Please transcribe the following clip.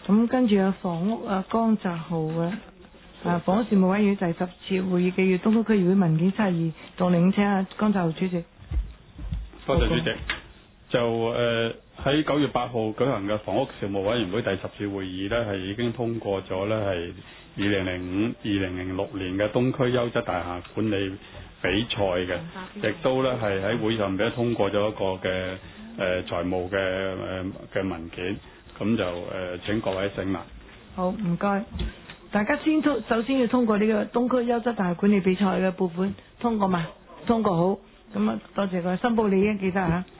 咁跟住有房屋江澤豪房屋事務委員會第10次會議嘅粵東區區議會文件32動領請江澤豪主席。 多謝主席。就喺9月8號舉行嘅房屋事務委員會第10次會議呢，係已經通過咗呢係2005-2006年嘅東區優質大廈管理比賽嘅，亦都呢係喺會上邊通過咗一個嘅財務嘅文件，咁就請各位省覽。 好，唔該。大家首先要通過呢個東區優質大廈管理比賽嘅撥款，通過嘛？通過好，咁多謝佢申報利益記得嚇。